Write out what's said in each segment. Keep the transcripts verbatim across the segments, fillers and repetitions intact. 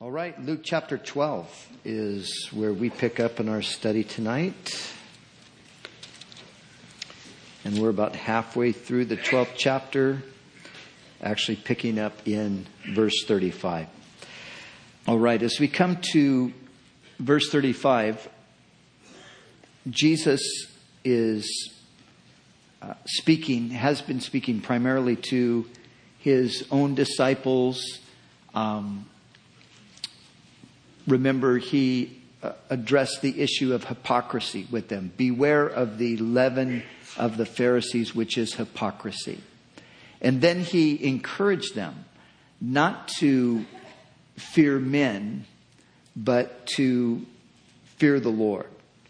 All right, Luke chapter twelve is where we pick up in our study tonight. And we're about halfway through the twelfth chapter, actually picking up in verse thirty-five. All right, as we come to verse thirty-five, Jesus is uh, speaking, has been speaking primarily to his own disciples. Um, remember, he uh, addressed the issue of hypocrisy with them. Beware of the leaven of the Pharisees, which is hypocrisy. And then he encouraged them not to fear men, but to fear the Lord.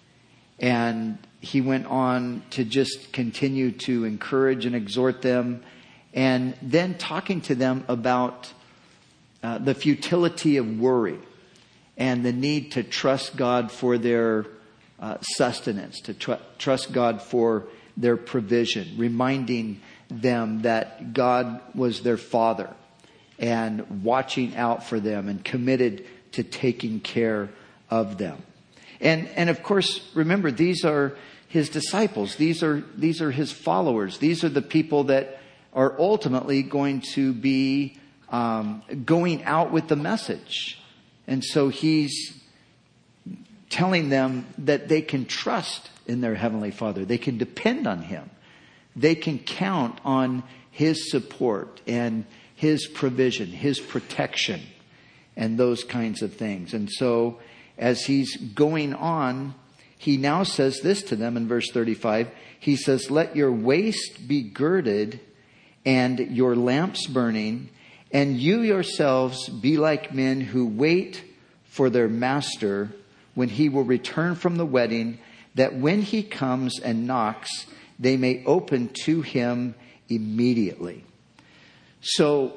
And he went on to just continue to encourage and exhort them, and then talking to them about uh, the futility of worry and the need to trust God for their uh, sustenance, to tr- trust God for their provision, reminding them that God was their Father and watching out for them and committed to taking care of them. And and of course, remember, these are his disciples. These are these are his followers. These are the people that are ultimately going to be um, going out with the message. And so he's telling them that they can trust in their Heavenly Father. They can depend on him. They can count on his support and his provision, his protection, and those kinds of things. And so as he's going on, he now says this to them in verse thirty-five. He says, "Let your waist be girded and your lamps burning, and you yourselves be like men who wait for their master when he will return from the wedding, that when he comes and knocks, they may open to him immediately." So,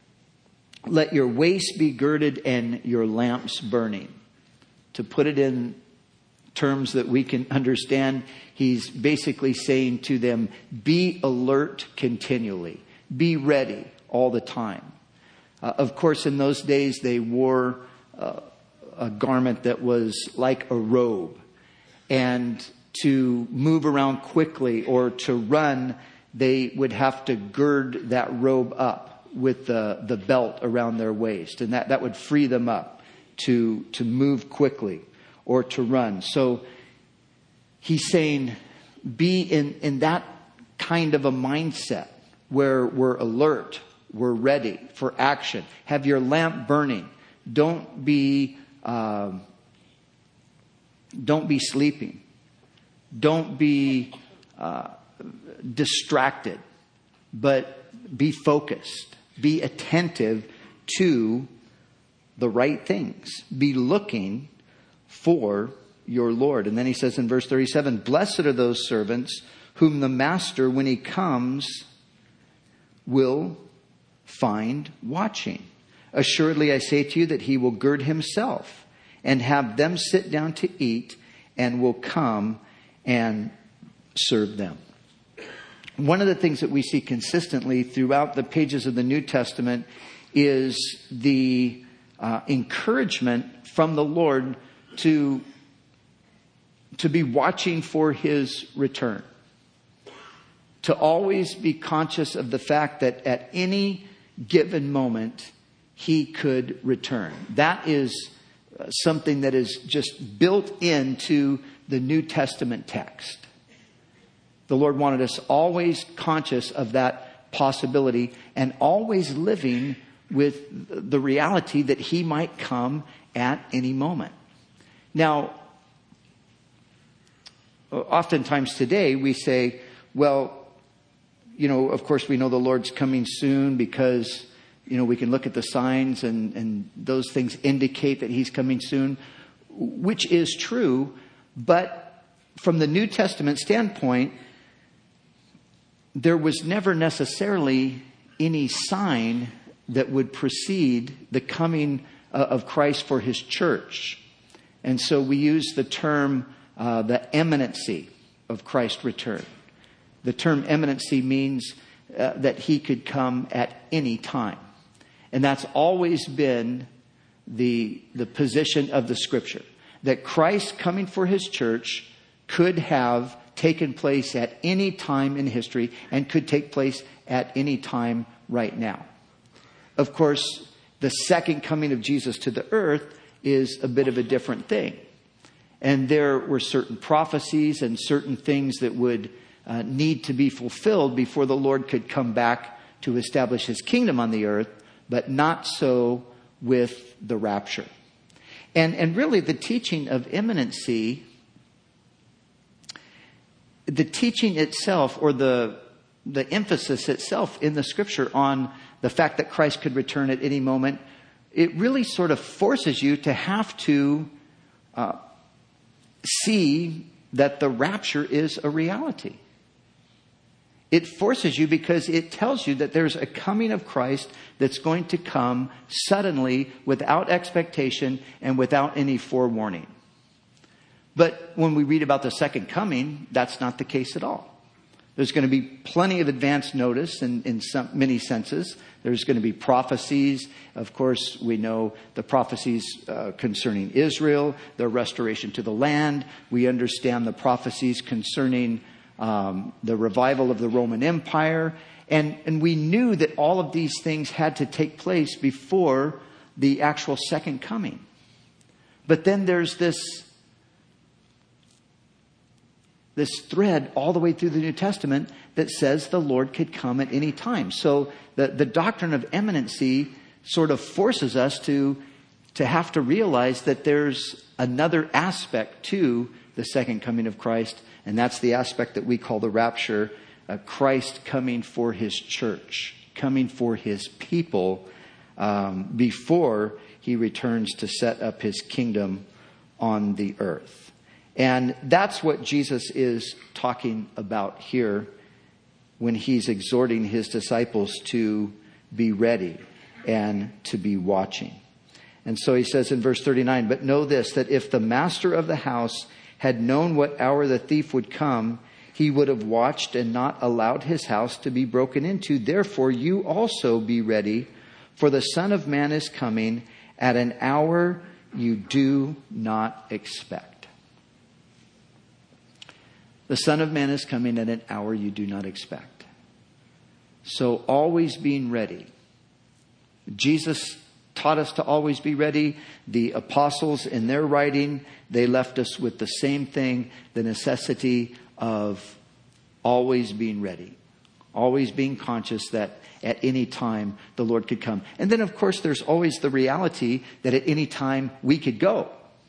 let your waist be girded and your lamps burning. To put it in terms that we can understand, he's basically saying to them, be alert continually. Be ready all the time. Uh, of course, in those days, they wore uh, a garment that was like a robe. And to move around quickly or to run, they would have to gird that robe up with the, the belt around their waist. And that, that would free them up to, to move quickly or to run. So he's saying, be in, in that kind of a mindset where we're alert, we're ready for action. Have your lamp burning. Don't be, um, don't be sleeping. Don't be uh, distracted, but be focused. Be attentive to the right things. Be looking for your Lord. And then he says in verse thirty-seven, "Blessed are those servants whom the master, when he comes, will find watching. Assuredly, I say to you that he will gird himself and have them sit down to eat, and will come and serve them." One of the things that we see consistently throughout the pages of the New Testament is the uh, encouragement from the Lord to, to be watching for his return. To always be conscious of the fact that at any given moment, he could return. That is something that is just built into the New Testament text. The Lord wanted us always conscious of that possibility and always living with the reality that he might come at any moment. Now, oftentimes today we say, well, you know, of course we know the Lord's coming soon because, you know, we can look at the signs and, and those things indicate that he's coming soon, which is true. But from the New Testament standpoint, there was never necessarily any sign that would precede the coming of Christ for his church. And so we use the term, uh, the imminency of Christ's return. The term imminency means uh, that he could come at any time. And that's always been the, the position of the Scripture, that Christ coming for his church could have taken place at any time in history and could take place at any time right now. Of course, the second coming of Jesus to the earth is a bit of a different thing. And there were certain prophecies and certain things that would uh, need to be fulfilled before the Lord could come back to establish his kingdom on the earth, but not so with the rapture. And, and really the teaching of imminency, the teaching itself, or the, the emphasis itself in the Scripture on the fact that Christ could return at any moment, it really sort of forces you to have to uh, see that the rapture is a reality. It forces you because it tells you that there's a coming of Christ that's going to come suddenly, without expectation and without any forewarning. But when we read about the second coming, that's not the case at all. There's going to be plenty of advance notice in, in some, many senses. There's going to be prophecies. Of course, we know the prophecies uh, concerning Israel, their restoration to the land. We understand the prophecies concerning um, the revival of the Roman Empire. And, and we knew that all of these things had to take place before the actual second coming. But then there's this This thread all the way through the New Testament that says the Lord could come at any time. So the, the doctrine of imminency sort of forces us to, to have to realize that there's another aspect to the second coming of Christ. And that's the aspect that we call the rapture. Uh, Christ coming for his church, coming for his people um, before he returns to set up his kingdom on the earth. And that's what Jesus is talking about here when he's exhorting his disciples to be ready and to be watching. And so he says in verse thirty-nine, "But know this, that if the master of the house had known what hour the thief would come, he would have watched and not allowed his house to be broken into. Therefore, you also be ready, for the Son of Man is coming at an hour you do not expect." The Son of Man is coming at an hour you do not expect. So always being ready. Jesus taught us to always be ready. The apostles in their writing, they left us with the same thing, the necessity of always being ready. Always being conscious that at any time the Lord could come. And then of course there's always the reality that at any time we could go.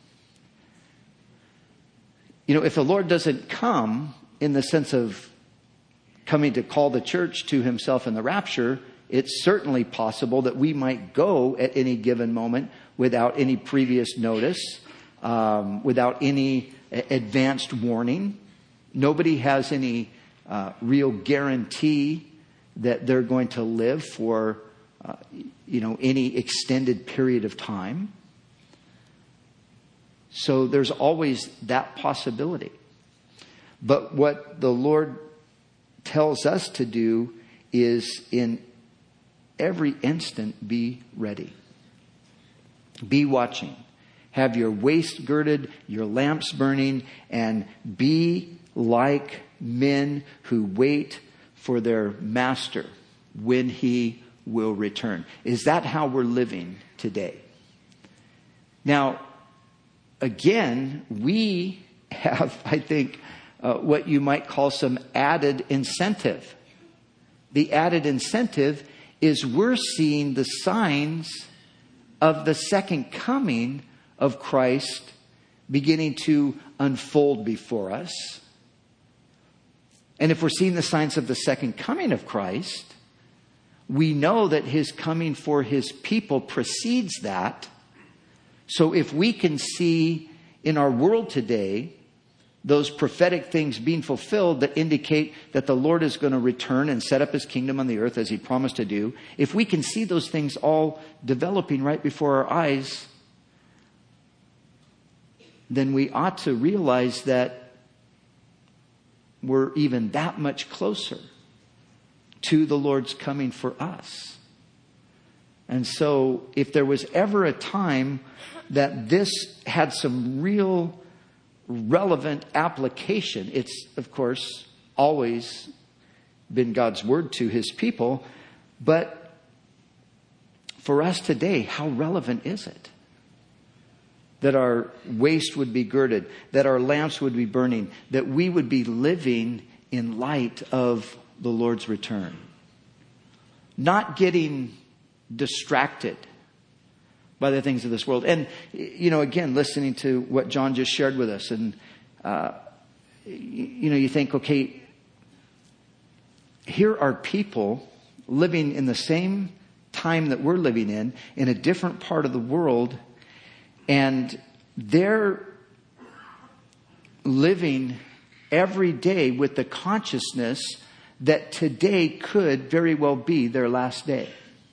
You know, if the Lord doesn't come in the sense of coming to call the church to himself in the rapture, it's certainly possible that we might go at any given moment without any previous notice, um, without any advanced warning. Nobody has any uh, real guarantee that they're going to live for, uh, you know, any extended period of time. So there's always that possibility. But what the Lord tells us to do is in every instant be ready. Be watching. Have your waist girded, your lamps burning, and be like men who wait for their master when he will return. Is that how we're living today? Now, again, we have, I think, uh, what you might call some added incentive. The added incentive is we're seeing the signs of the second coming of Christ beginning to unfold before us. And if we're seeing the signs of the second coming of Christ, we know that his coming for his people precedes that. So if we can see in our world today those prophetic things being fulfilled that indicate that the Lord is going to return and set up his kingdom on the earth as he promised to do, if we can see those things all developing right before our eyes, then we ought to realize that we're even that much closer to the Lord's coming for us. And so if there was ever a time that this had some real relevant application, it's, of course, always been God's word to his people. But for us today, how relevant is it? That our waist would be girded, that our lamps would be burning, that we would be living in light of the Lord's return. Not getting distracted by the things of this world. And, you know, again, listening to what John just shared with us, and, uh, you know, you think, okay, here are people living in the same time that we're living in, in a different part of the world, and they're living every day with the consciousness that today could very well be their last day.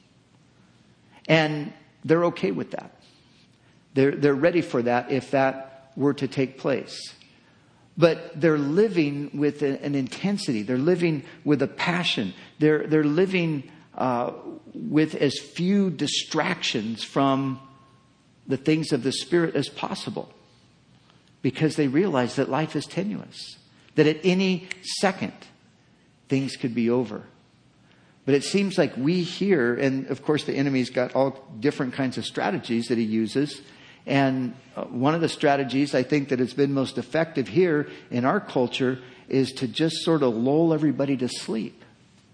And they're okay with that. They're, they're ready for that if that were to take place. But they're living with a, an intensity. They're living with a passion. They're, they're living uh, with as few distractions from the things of the Spirit as possible. Because they realize that life is tenuous. That at any second, things could be over. But it seems like we here, and of course the enemy's got all different kinds of strategies that he uses. And one of the strategies I think that has been most effective here in our culture is to just sort of lull everybody to sleep.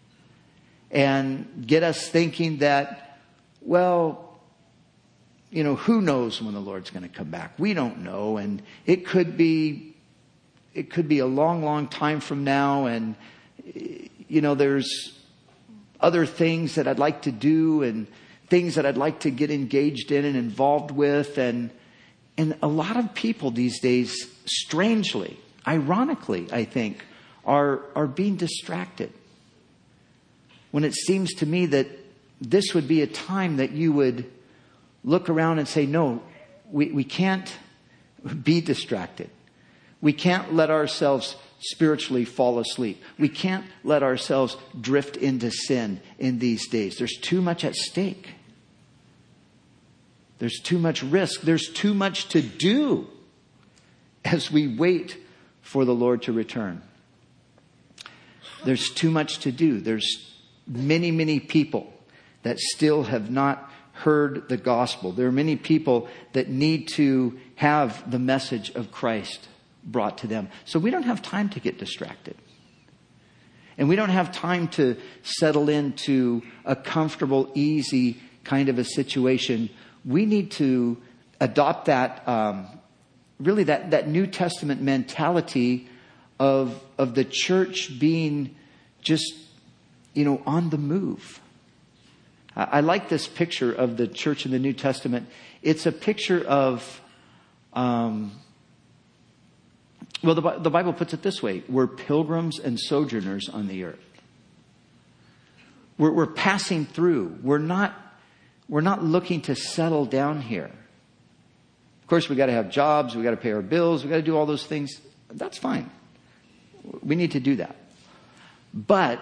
And get us thinking that, well, you know, who knows when the Lord's going to come back? We don't know. And it could be, it could be a long, long time from now. And, you know, there's other things that I'd like to do and things that I'd like to get engaged in and involved with. And, and a lot of people these days, strangely, ironically, I think, are, are being distracted. When it seems to me that this would be a time that you would look around and say, no, we, we can't be distracted. We can't let ourselves spiritually fall asleep. We can't let ourselves drift into sin in these days. There's too much at stake. There's too much risk. There's too much to do as we wait for the Lord to return. There's too much to do. There's many, many people that still have not heard the gospel. There are many people that need to have the message of Christ brought to them. So we don't have time to get distracted. And we don't have time to settle into a comfortable, easy kind of a situation. We need to adopt that, um, really that, that New Testament mentality of, of the church being just, you know, on the move. I, I like this picture of the church in the New Testament. It's a picture of, um, well, the, the Bible puts it this way. We're pilgrims and sojourners on the earth. We're, we're passing through. We're not, we're not looking to settle down here. Of course, we got to have jobs. We got to pay our bills. We got to do all those things. That's fine. We need to do that. But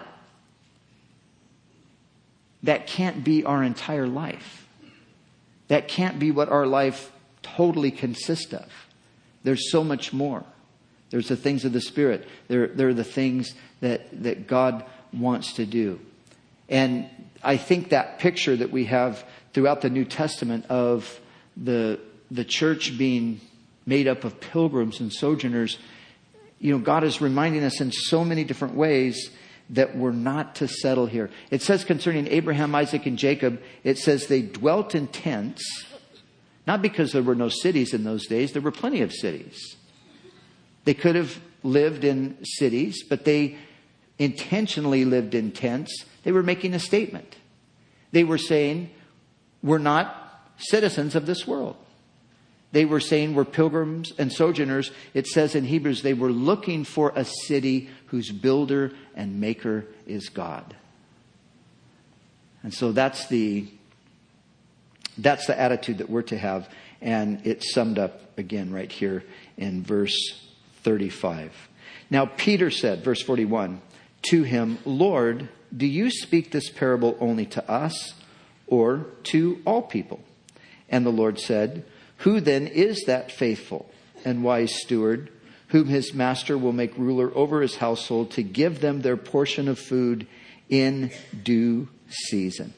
that can't be our entire life. That can't be what our life totally consists of. There's so much more. There's the things of the Spirit. There, there are the things that, that God wants to do. And I think that picture that we have throughout the New Testament of the, the church being made up of pilgrims and sojourners, you know, God is reminding us in so many different ways that we're not to settle here. It says concerning Abraham, Isaac, and Jacob, it says they dwelt in tents, not because there were no cities in those days. There were plenty of cities. They could have lived in cities, but they intentionally lived in tents. They were making a statement. They were saying, we're not citizens of this world. They were saying we're pilgrims and sojourners. It says in Hebrews, they were looking for a city whose builder and maker is God. And so that's the, that's the attitude that we're to have. And it's summed up again right here in verse thirty-five. Now Peter said, verse forty-one, to him, Lord, do you speak this parable only to us or to all people?" And the Lord said, "Who then is that faithful and wise steward, whom his master will make ruler over his household, to give them their portion of food in due season?"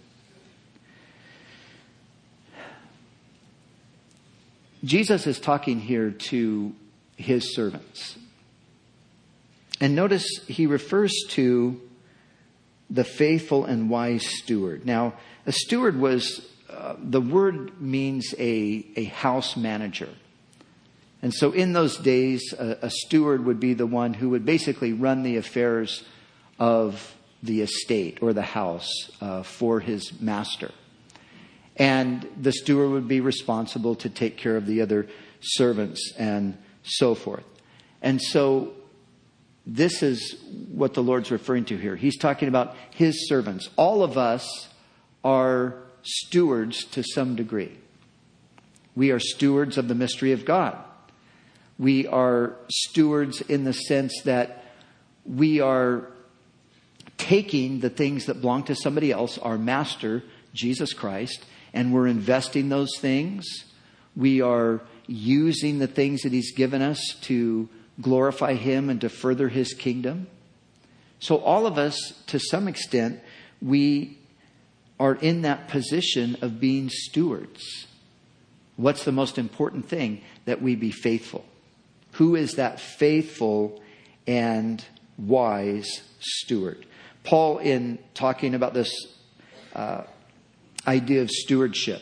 Jesus is talking here to his servants. And notice he refers to the faithful and wise steward. Now, a steward was, uh, the word means a, a house manager. And so in those days, a, a steward would be the one who would basically run the affairs of the estate or the house uh, for his master. And the steward would be responsible to take care of the other servants and so forth. And so this is what the Lord's referring to here. He's talking about his servants. All of us are stewards to some degree. We are stewards of the mystery of God. We are stewards in the sense that we are taking the things that belong to somebody else, our master, Jesus Christ, and we're investing those things. We are using the things that he's given us to glorify him and to further his kingdom. So all of us, to some extent, we are in that position of being stewards. What's the most important thing? That we be faithful. Who is that faithful and wise steward? Paul, in talking about this uh, idea of stewardship,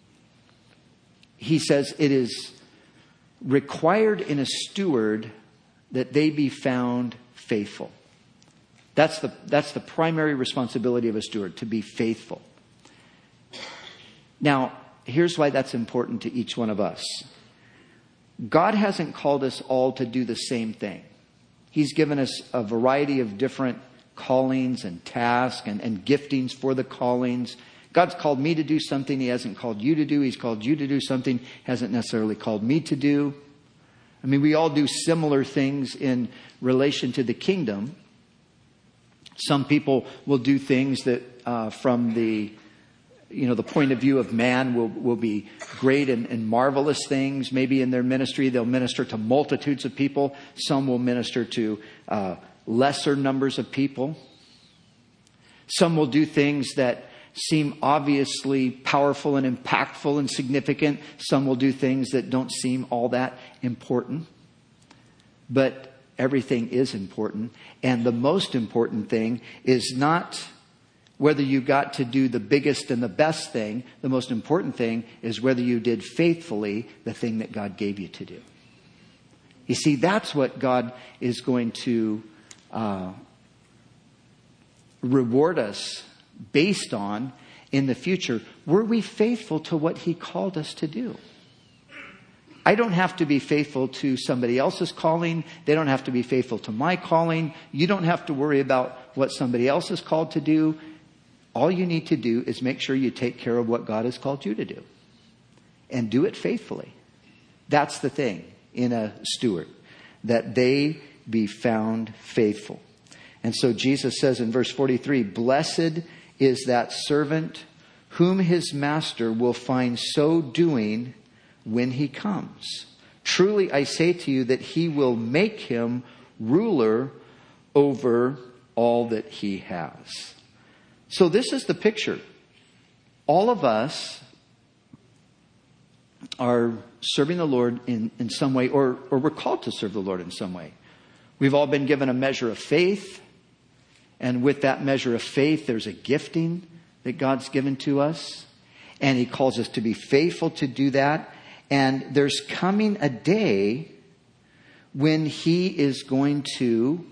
he says it is required in a steward that they be found faithful. That's the, that's the primary responsibility of a steward, to be faithful. Now, here's why that's important to each one of us. God hasn't called us all to do the same thing. He's given us a variety of different callings and tasks and, and giftings for the callings. God's called me to do something he hasn't called you to do. He's called you to do something he hasn't necessarily called me to do. I mean, we all do similar things in relation to the kingdom. Some people will do things that uh, from the, you know, the point of view of man will, will be great and, and marvelous things. Maybe in their ministry, they'll minister to multitudes of people. Some will minister to uh, lesser numbers of people. Some will do things that seem obviously powerful and impactful and significant. Some will do things that don't seem all that important. But everything is important. And the most important thing is not whether you got to do the biggest and the best thing. The most important thing is whether you did faithfully the thing that God gave you to do. You see, that's what God is going to uh, reward us based on in the future. Were we faithful to what he called us to do? I don't have to be faithful to somebody else's calling. They don't have to be faithful to my calling. You don't have to worry about what somebody else is called to do. All you need to do is make sure you take care of what God has called you to do. And do it faithfully. That's the thing in a steward. That they be found faithful. And so Jesus says in verse forty-three, "Blessed is that servant whom his master will find so doing when he comes. Truly I say to you that he will make him ruler over all that he has." So this is the picture. All of us are serving the Lord in, in some way, or, or we're called to serve the Lord in some way. We've all been given a measure of faith. And with that measure of faith, there's a gifting that God's given to us. And he calls us to be faithful to do that. And there's coming a day when he is going to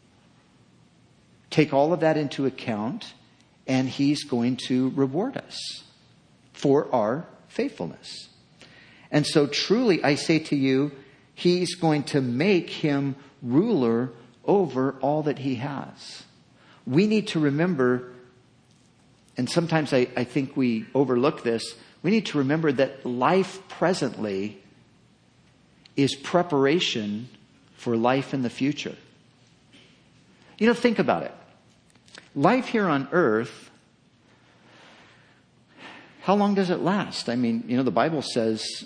take all of that into account, and he's going to reward us for our faithfulness. And so truly, I say to you, he's going to make him ruler over all that he has. We need to remember, and sometimes I, I think we overlook this, we need to remember that life presently is preparation for life in the future. You know, think about it. Life here on earth how long does it last? I mean, you know, the Bible says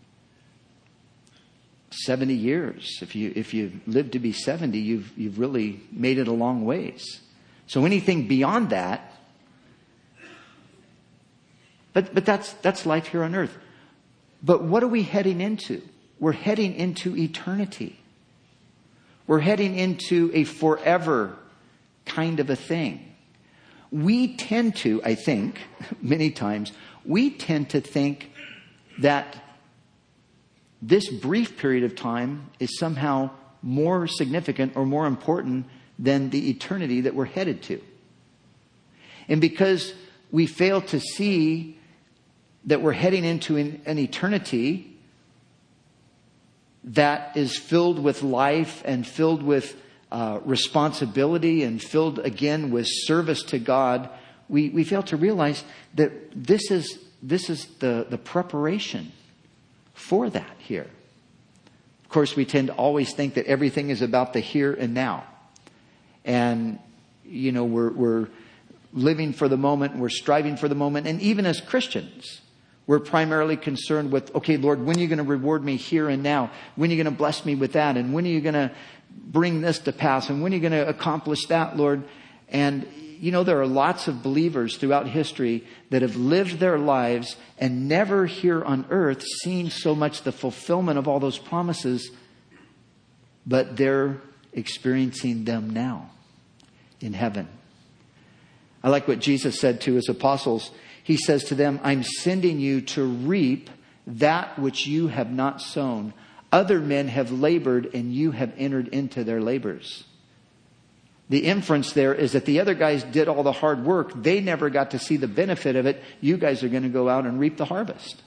seventy years. If you if you live to be seventy, you've you've really made it a long ways. So anything beyond that, but but that's that's life here on earth. But what are we heading into? We're heading into eternity. We're heading into a forever kind of a thing. We tend to, I think, many times, we tend to think that this brief period of time is somehow more significant or more important than the eternity that we're headed to. And because we fail to see that we're heading into an, an eternity that is filled with life and filled with uh, responsibility and filled again with service to God, we, we fail to realize that this is this is the, the preparation for that here. Of course, we tend to always think that everything is about the here and now. And, you know, we're, we're living for the moment, we're striving for the moment. And even as Christians, we're primarily concerned with, okay, Lord, when are you going to reward me here and now? When are you going to bless me with that? And when are you going to bring this to pass? And when are you going to accomplish that, Lord? And, you know, there are lots of believers throughout history that have lived their lives and never here on earth seen so much the fulfillment of all those promises, but they're experiencing them now in heaven. I like what Jesus said to his apostles. He says to them, I'm sending you to reap that which you have not sown. Other men have labored and you have entered into their labors. The inference there is that the other guys did all the hard work. They never got to see the benefit of it. You guys are going to go out and reap the harvest.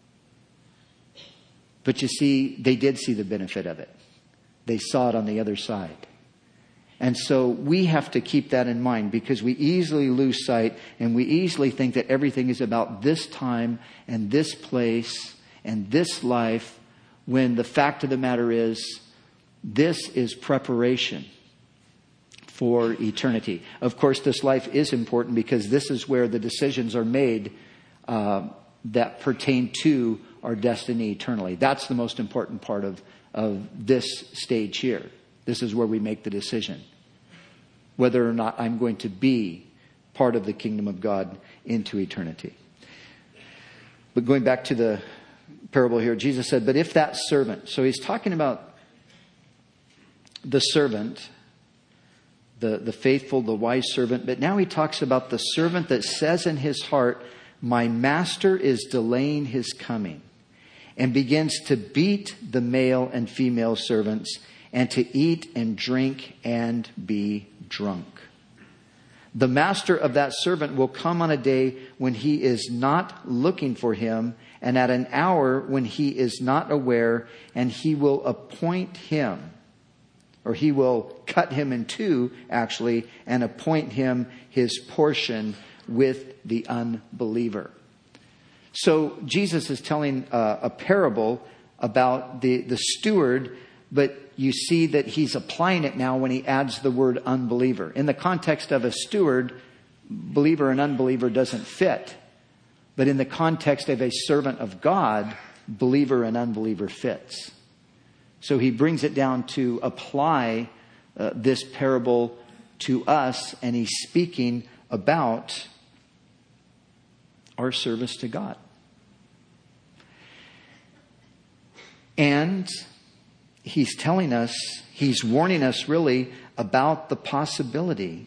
But you see, they did see the benefit of it. They saw it on the other side. And so we have to keep that in mind, because we easily lose sight and we easily think that everything is about this time and this place and this life, when the fact of the matter is, this is preparation for eternity. Of course, this life is important because this is where the decisions are made uh, that pertain to our destiny eternally. That's the most important part of, of this stage here. This is where we make the decision whether or not I'm going to be part of the kingdom of God into eternity. But going back to the parable here, Jesus said, but if that servant, so he's talking about the servant, the, the faithful, the wise servant, but now he talks about the servant that says in his heart, my master is delaying his coming, and begins to beat the male and female servants, and to eat and drink and be drunk. The master of that servant will come on a day when he is not looking for him, and at an hour when he is not aware, and he will appoint him, or he will cut him in two, actually, and appoint him his portion with the unbeliever. So Jesus is telling uh, a parable about the, the steward, but you see that he's applying it now when he adds the word unbeliever. In the context of a steward, believer and unbeliever doesn't fit. But in the context of a servant of God, believer and unbeliever fits. So he brings it down to apply uh, this parable to us, and he's speaking about our service to God. And he's telling us, he's warning us really about the possibility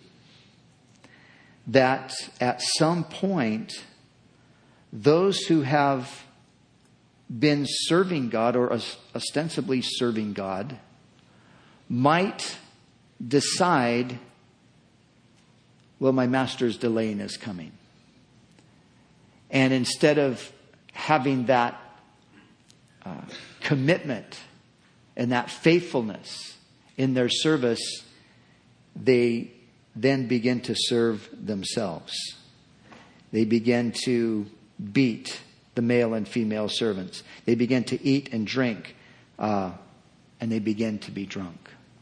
that at some point, those who have been serving God, or ostensibly serving God, might decide, well, my master's delaying his coming. And instead of having that uh, commitment and that faithfulness in their service, they then begin to serve themselves. They begin to beat the male and female servants. They begin to eat and drink, uh, and they begin to be drunk.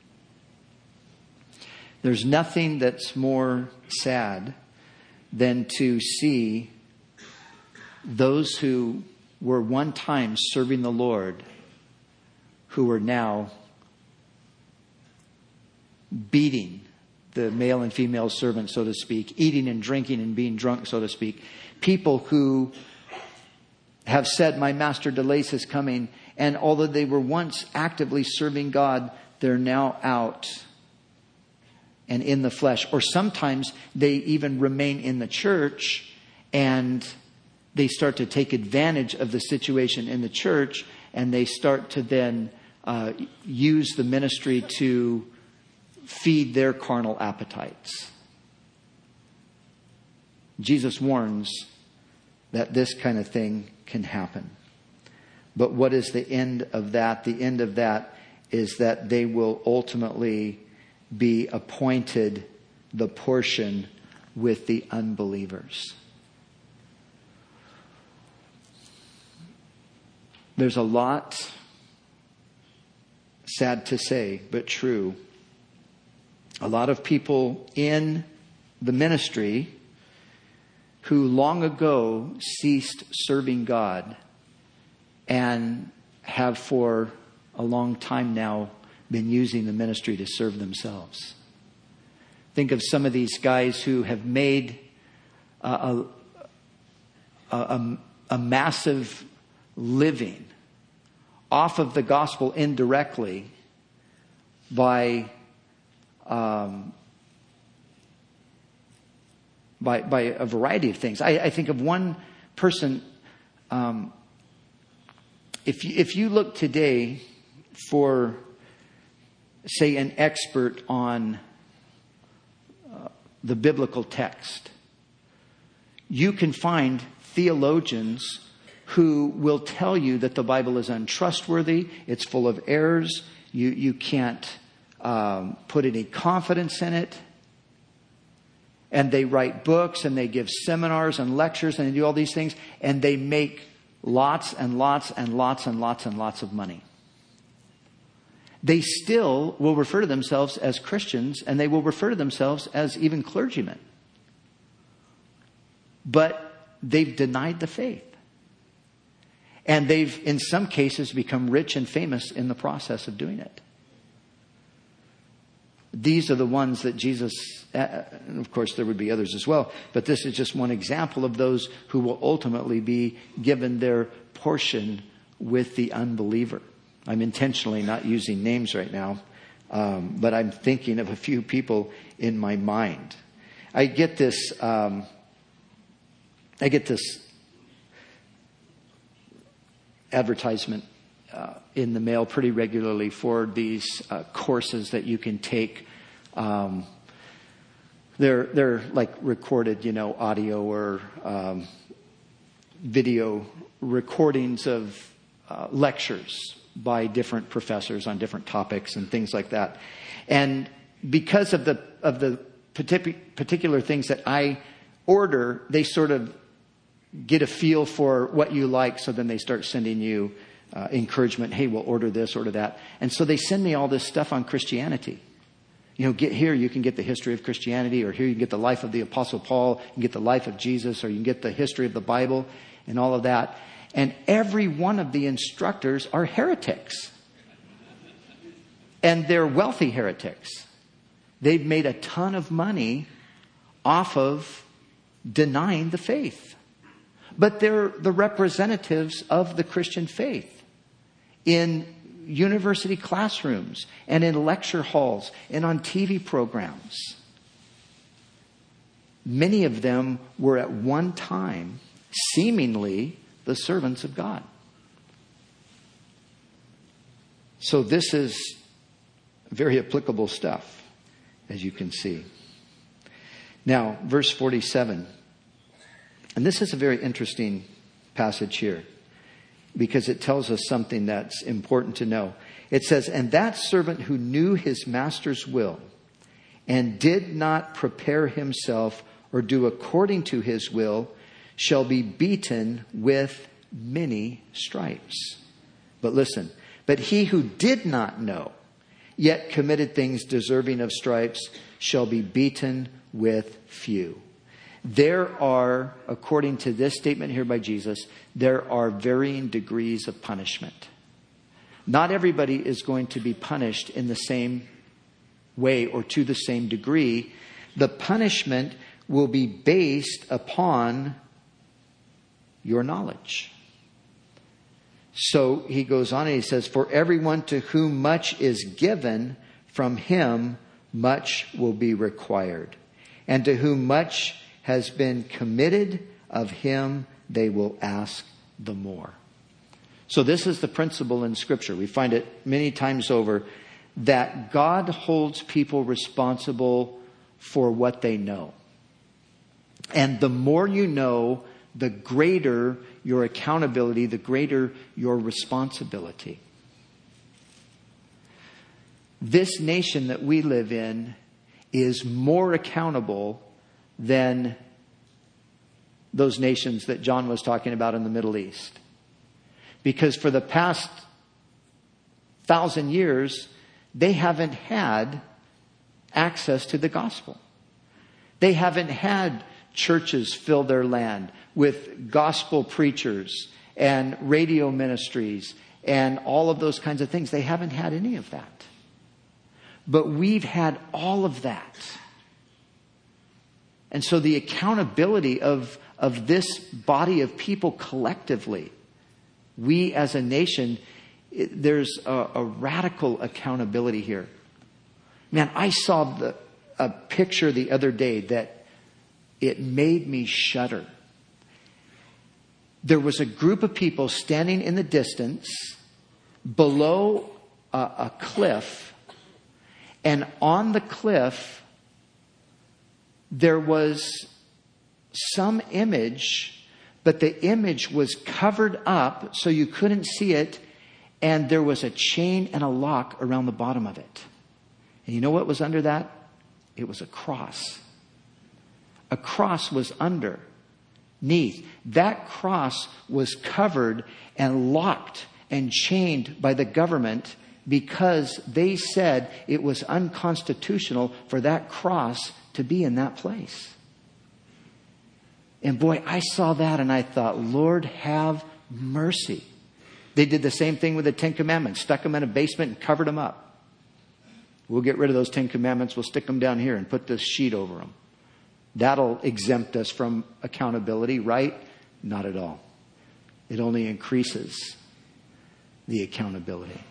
There's nothing that's more sad than to see those who were one time serving the Lord, who are now beating the male and female servants, so to speak, eating and drinking and being drunk, so to speak. People who have said, my master delays his coming. And although they were once actively serving God, they're now out and in the flesh. Or sometimes they even remain in the church and they start to take advantage of the situation in the church, and they start to then uh, use the ministry to feed their carnal appetites. Jesus warns that this kind of thing can happen. But what is the end of that? The end of that is that they will ultimately be appointed the portion with the unbelievers. There's a lot, sad to say, but true. A lot of people in the ministry who long ago ceased serving God and have for a long time now been using the ministry to serve themselves. Think of some of these guys who have made a, a, a, a massive living off of the gospel indirectly by um, by by a variety of things. I, I think of one person. Um, if you, if you look today for, say, an expert on uh, the biblical text, you can find theologians who will tell you that the Bible is untrustworthy, it's full of errors, you, you can't um, put any confidence in it. And they write books and they give seminars and lectures and they do all these things, and they make lots and lots and lots and lots and lots of money. They still will refer to themselves as Christians, and they will refer to themselves as even clergymen. But they've denied the faith. And they've, in some cases, become rich and famous in the process of doing it. These are the ones that Jesus, uh, and of course there would be others as well, but this is just one example of those who will ultimately be given their portion with the unbeliever. I'm intentionally not using names right now, um, but I'm thinking of a few people in my mind. I get this, um, I get this advertisement Uh, in the mail pretty regularly for these uh, courses that you can take. Um, they're they're like recorded, you know, audio or um, video recordings of uh, lectures by different professors on different topics and things like that. And because of the of the particular things that I order, they sort of get a feel for what you like. So then they start sending you Uh, encouragement. Hey, we'll order this, order that. And so they send me all this stuff on Christianity. You know, get here, you can get the history of Christianity, or here you can get the life of the Apostle Paul, you can get the life of Jesus, or you can get the history of the Bible and all of that. And every one of the instructors are heretics. And they're wealthy heretics. They've made a ton of money off of denying the faith. But they're the representatives of the Christian faith in university classrooms and in lecture halls and on T V programs. Many of them were at one time seemingly the servants of God. So this is very applicable stuff, as you can see. Now, verse forty-seven. And this is a very interesting passage here, because it tells us something that's important to know. It says, and that servant who knew his master's will and did not prepare himself or do according to his will shall be beaten with many stripes. But listen, but he who did not know, yet committed things deserving of stripes, shall be beaten with few. There are, according to this statement here by Jesus, there are varying degrees of punishment. Not everybody is going to be punished in the same way or to the same degree. The punishment will be based upon your knowledge. So he goes on and he says, for everyone to whom much is given, from him much will be required. And to whom much has been committed, of him they will ask the more. So this is the principle in Scripture. We find it many times over that God holds people responsible for what they know. And the more you know, the greater your accountability, the greater your responsibility. This nation that we live in is more accountable than those nations that John was talking about in the Middle East. Because for the past thousand years, they haven't had access to the gospel. They haven't had churches fill their land with gospel preachers and radio ministries and all of those kinds of things. They haven't had any of that. But we've had all of that. And so the accountability of, of this body of people collectively, we as a nation, it, there's a, a radical accountability here. Man, I saw the, a picture the other day that it made me shudder. There was a group of people standing in the distance below a, a cliff. And on the cliff, there was some image, but the image was covered up so you couldn't see it. And there was a chain and a lock around the bottom of it. And you know what was under that? It was a cross. A cross was underneath. That cross was covered and locked and chained by the government because they said it was unconstitutional for that cross to be in that place. And boy, I saw that and I thought, Lord, have mercy. They did the same thing with the Ten Commandments, stuck them in a basement and covered them up. We'll get rid of those Ten Commandments. We'll stick them down here and put this sheet over them. That'll exempt us from accountability, right? Not at all. It only increases the accountability.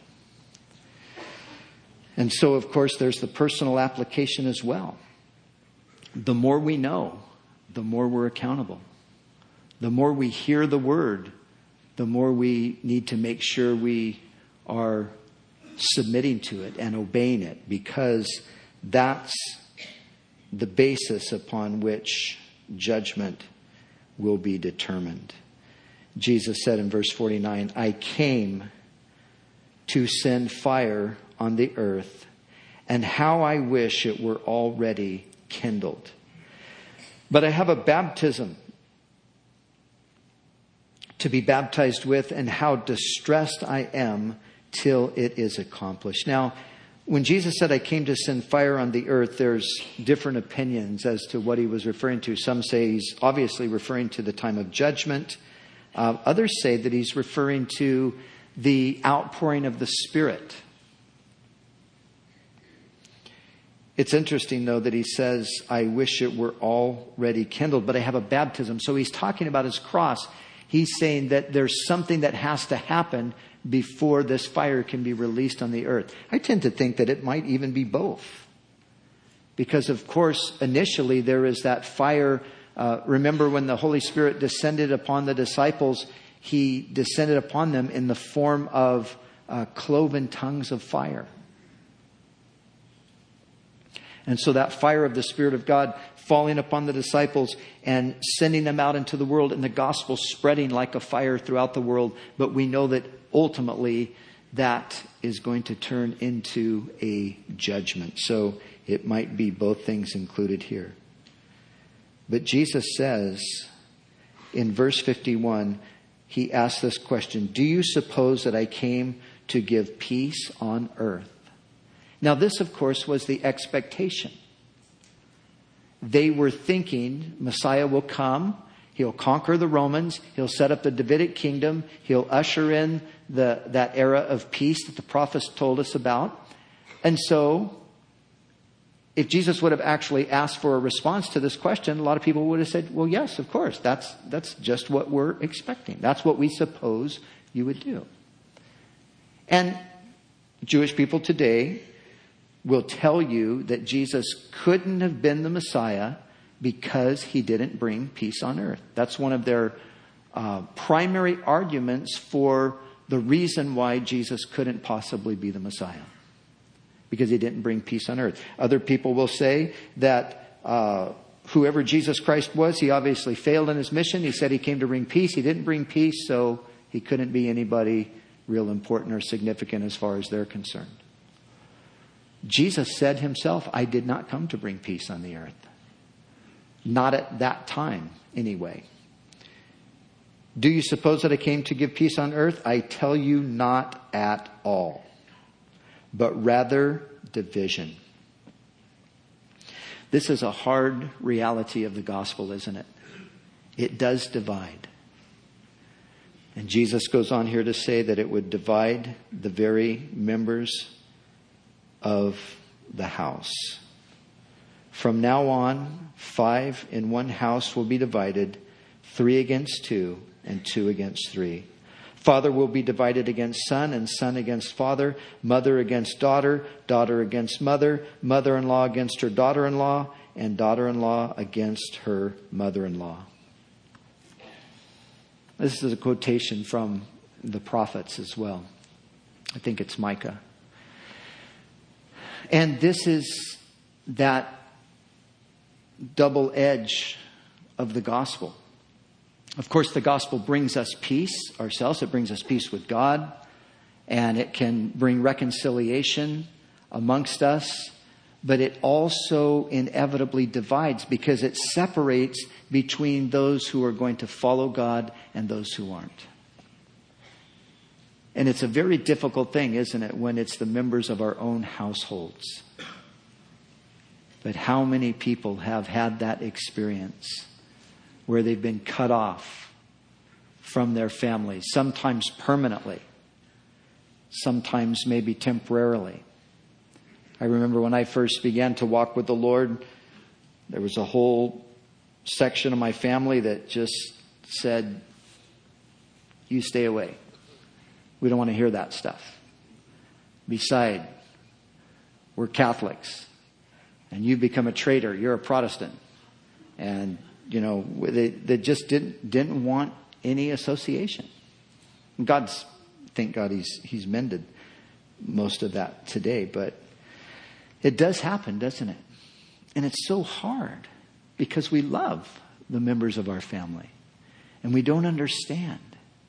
And so, of course, there's the personal application as well. The more we know, the more we're accountable. The more we hear the word, the more we need to make sure we are submitting to it and obeying it, because that's the basis upon which judgment will be determined. Jesus said in verse forty-nine, I came to send fire on the earth, and how I wish it were already kindled. But I have a baptism to be baptized with, and how distressed I am till it is accomplished. Now, when Jesus said, I came to send fire on the earth, there's different opinions as to what he was referring to. Some say he's obviously referring to the time of judgment. Uh, others say that he's referring to the outpouring of the Spirit. It's interesting, though, that he says, I wish it were already kindled, but I have a baptism. So he's talking about his cross. He's saying that there's something that has to happen before this fire can be released on the earth. I tend to think that it might even be both. Because, of course, initially there is that fire. Uh, remember when the Holy Spirit descended upon the disciples, he descended upon them in the form of uh, cloven tongues of fire. And so that fire of the Spirit of God falling upon the disciples and sending them out into the world, and the gospel spreading like a fire throughout the world. But we know that ultimately that is going to turn into a judgment. So it might be both things included here. But Jesus says in verse fifty-one, he asks this question, do you suppose that I came to give peace on earth? Now this, of course, was the expectation. they were thinking Messiah will come. He'll conquer the Romans. He'll set up the Davidic kingdom. He'll usher in the, that era of peace that the prophets told us about. And so, if Jesus would have actually asked for a response to this question, a lot of people would have said, well, yes, of course. That's, that's just what we're expecting. That's what we suppose you would do. And Jewish people today will tell you that Jesus couldn't have been the Messiah because he didn't bring peace on earth. That's one of their uh, primary arguments for the reason why Jesus couldn't possibly be the Messiah. Because he didn't bring peace on earth. Other people will say that uh, whoever Jesus Christ was, he obviously failed in his mission. He said he came to bring peace. He didn't bring peace, so he couldn't be anybody real important or significant as far as they're concerned. Jesus said himself, I did not come to bring peace on the earth. Not at that time, anyway. Do you suppose that I came to give peace on earth? I tell you, not at all. But rather division. This is a hard reality of the gospel, isn't it? It does divide. And Jesus goes on here to say that it would divide the very members of the house. From now on, five in one house will be divided, three against two, and two against three. Father will be divided against son, and son against father, mother against daughter, daughter against mother, mother-in-law against her daughter-in-law, and daughter-in-law against her mother-in-law. This is a quotation from the prophets as well. I think it's Micah. And this is that double edge of the gospel. Of course, the gospel brings us peace ourselves. It brings us peace with God. And it can bring reconciliation amongst us. But it also inevitably divides because it separates between those who are going to follow God and those who aren't. And it's a very difficult thing, isn't it, when it's the members of our own households. But how many people have had that experience where they've been cut off from their families, sometimes permanently, sometimes maybe temporarily. I remember when I first began to walk with the Lord, there was a whole section of my family that just said, you stay away. We don't want to hear that stuff. Beside, we're Catholics, and you've become a traitor. You're a Protestant. And You know, they, they just didn't didn't want any association. God's, thank God he's he's mended most of that today. But it does happen, doesn't it? And it's so hard because we love the members of our family. And we don't understand.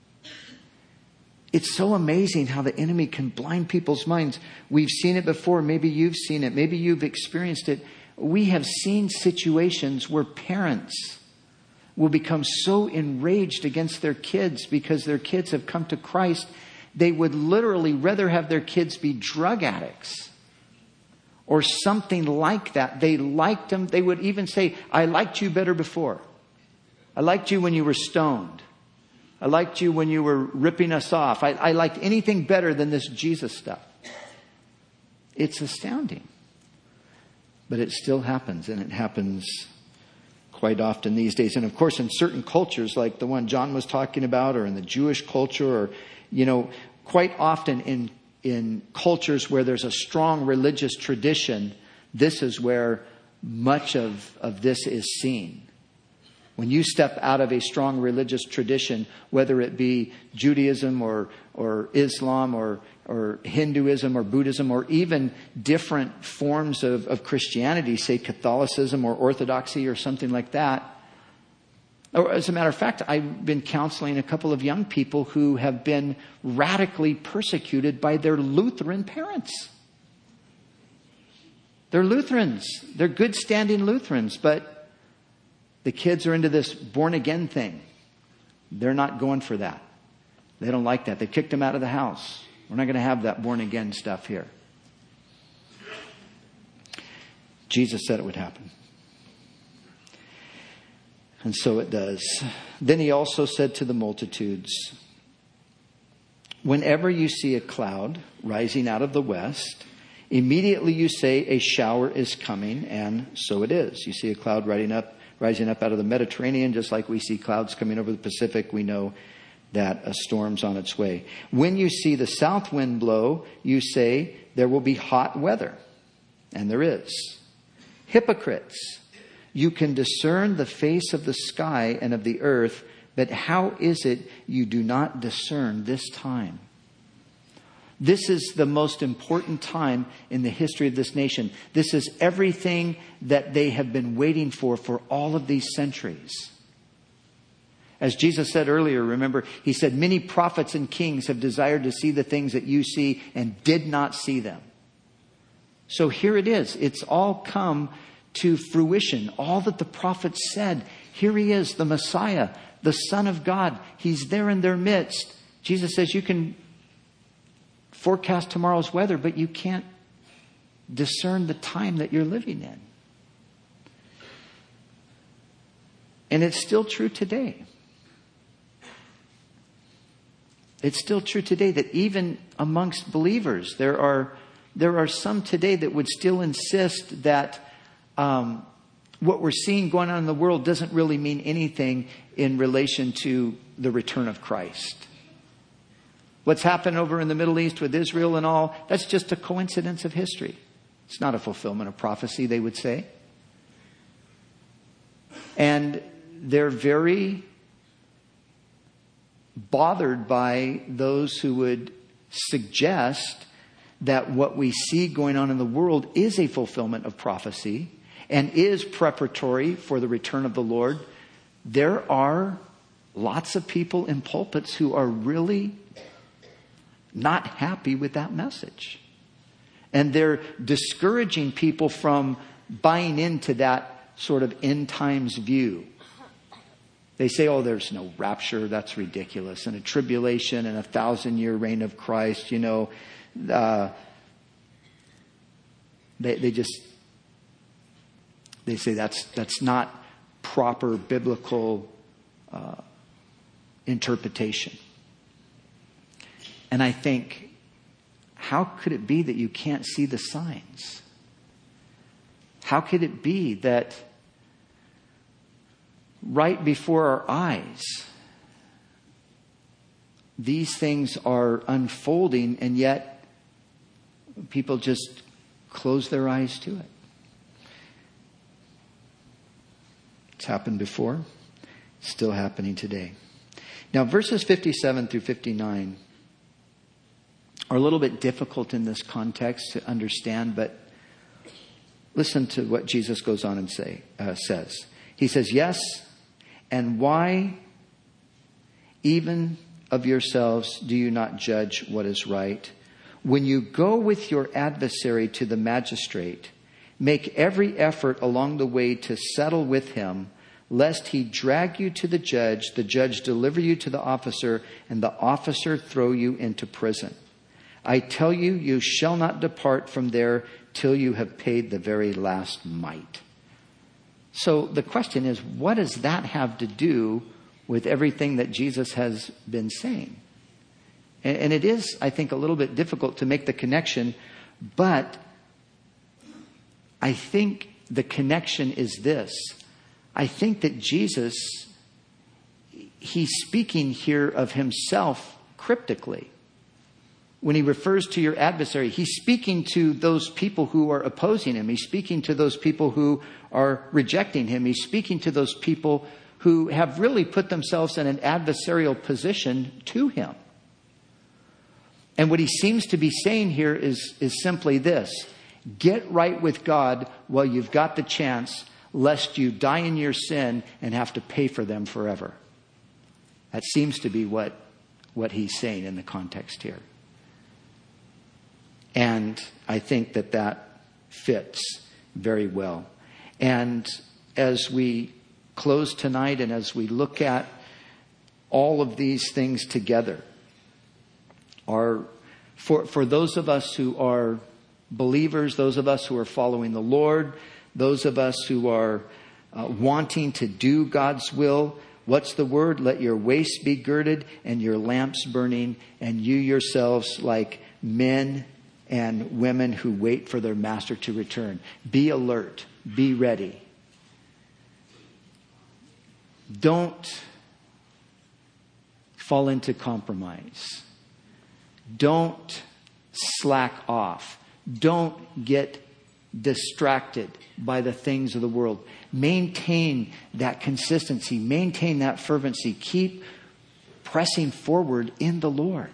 It's so amazing how the enemy can blind people's minds. We've seen it before. Maybe you've seen it. Maybe you've experienced it. We have seen situations where parents will become so enraged against their kids because their kids have come to Christ. They would literally rather have their kids be drug addicts or something like that. They liked them. They would even say, I liked you better before. I liked you when you were stoned. I liked you when you were ripping us off. I, I liked anything better than this Jesus stuff. It's astounding. But it still happens, and it happens quite often these days. And of course, in certain cultures, like the one John was talking about, or in the Jewish culture, or, you know, quite often in, in cultures where there's a strong religious tradition, this is where much of, of this is seen. When you step out of a strong religious tradition, whether it be Judaism or, or Islam or, or Hinduism or Buddhism or even different forms of, of Christianity, say Catholicism or Orthodoxy or something like that. Or as a matter of fact, I've been counseling a couple of young people who have been radically persecuted by their Lutheran parents. They're Lutherans. They're good standing Lutherans, but the kids are into this born again thing. They're not going for that. They don't like that. They kicked them out of the house. We're not going to have that born again stuff here. Jesus said it would happen. And so it does. Then he also said to the multitudes, whenever you see a cloud rising out of the west, immediately you say a shower is coming, and so it is. You see a cloud rising up, rising up out of the Mediterranean, just like we see clouds coming over the Pacific. We know that a storm's on its way. When you see the south wind blow, you say there will be hot weather, and there is. Hypocrites, you can discern the face of the sky and of the earth, but how is it you do not discern this time? This is the most important time in the history of this nation. This is everything that they have been waiting for for all of these centuries. As Jesus said earlier, remember, he said, many prophets and kings have desired to see the things that you see and did not see them. So here it is. It's all come to fruition. All that the prophets said. Here he is, the Messiah, the Son of God. He's there in their midst. Jesus says you can forecast tomorrow's weather, but you can't discern the time that you're living in. And it's still true today. It's still true today that even amongst believers, there are there are some today that would still insist that um, what we're seeing going on in the world doesn't really mean anything in relation to the return of Christ. What's happened over in the Middle East with Israel and all, that's just a coincidence of history. It's not a fulfillment of prophecy, they would say. And they're very bothered by those who would suggest that what we see going on in the world is a fulfillment of prophecy and is preparatory for the return of the Lord. There are lots of people in pulpits who are really not happy with that message. And they're discouraging people from buying into that sort of end times view. They say, oh, there's no rapture. That's ridiculous. And a tribulation and a thousand year reign of Christ, you know, uh, they, they just, they say that's, that's not proper biblical uh, interpretation. And I think, how could it be that you can't see the signs? How could it be that right before our eyes, these things are unfolding, and yet people just close their eyes to it? It's happened before, still happening today. Now, verses fifty-seven through fifty-nine are a little bit difficult in this context to understand, but listen to what Jesus goes on and say uh, says. He says, yes, and why even of yourselves do you not judge what is right? When you go with your adversary to the magistrate, make every effort along the way to settle with him, lest he drag you to the judge, the judge deliver you to the officer, and the officer throw you into prison. I tell you, you shall not depart from there till you have paid the very last mite. So the question is, what does that have to do with everything that Jesus has been saying? And, and it is, I think, a little bit difficult to make the connection, but I think the connection is this. I think that Jesus, he's speaking here of himself cryptically. When he refers to your adversary, he's speaking to those people who are opposing him. He's speaking to those people who are rejecting him. He's speaking to those people who have really put themselves in an adversarial position to him. And what he seems to be saying here is, is simply this. Get right with God while you've got the chance, lest you die in your sin and have to pay for them forever. That seems to be what, what he's saying in the context here. And I think that that fits very well. And as we close tonight and as we look at all of these things together, are for, for those of us who are believers, those of us who are following the Lord, those of us who are uh, wanting to do God's will. What's the word? Let your waist be girded and your lamps burning, and you yourselves like men and women who wait for their master to return. Be alert. Be ready. Don't fall into compromise. Don't slack off. Don't get distracted by the things of the world. Maintain that consistency. Maintain that fervency. Keep pressing forward in the Lord.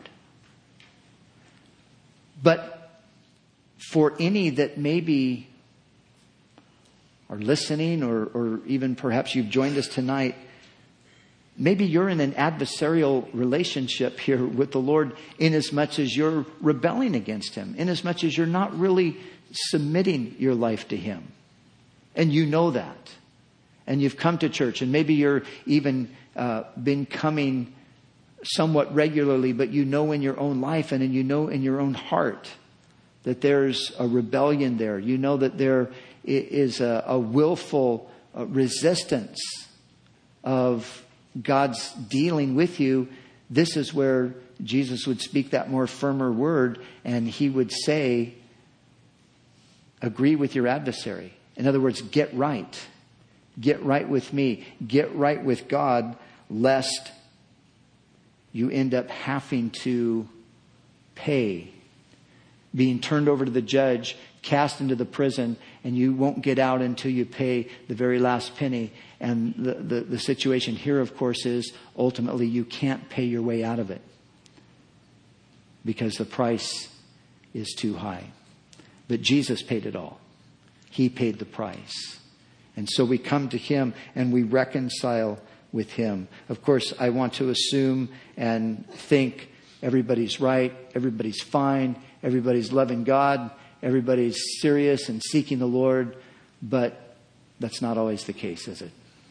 But for any that maybe are listening, or, or even perhaps you've joined us tonight, maybe you're in an adversarial relationship here with the Lord, in as much as you're rebelling against Him, in as much as you're not really submitting your life to Him. And you know that. And you've come to church, and maybe you're even uh, been coming somewhat regularly, but you know in your own life and you know in your own heart that there's a rebellion there. You know that there is a, a willful uh, resistance of God's dealing with you. This is where Jesus would speak that more firmer word, and He would say, agree with your adversary. In other words, get right. Get right with me. Get right with God, lest you end up having to pay, being turned over to the judge, cast into the prison, and you won't get out until you pay the very last penny. And the, the, the situation here, of course, is ultimately you can't pay your way out of it because the price is too high. But Jesus paid it all. He paid the price. And so we come to Him and we reconcile with Him. Of course, I want to assume and think everybody's right, everybody's fine, everybody's loving God, everybody's serious and seeking the Lord, but that's not always the case, is it?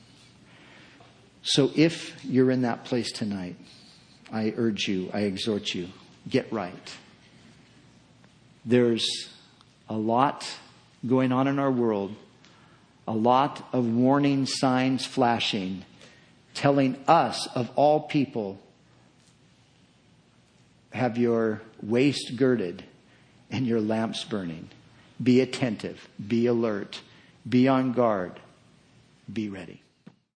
So if you're in that place tonight, I urge you, I exhort you, get right. There's a lot going on in our world, a lot of warning signs flashing, telling us, of all people, have your waist girded and your lamps burning. Be attentive, be alert, be on guard, be ready.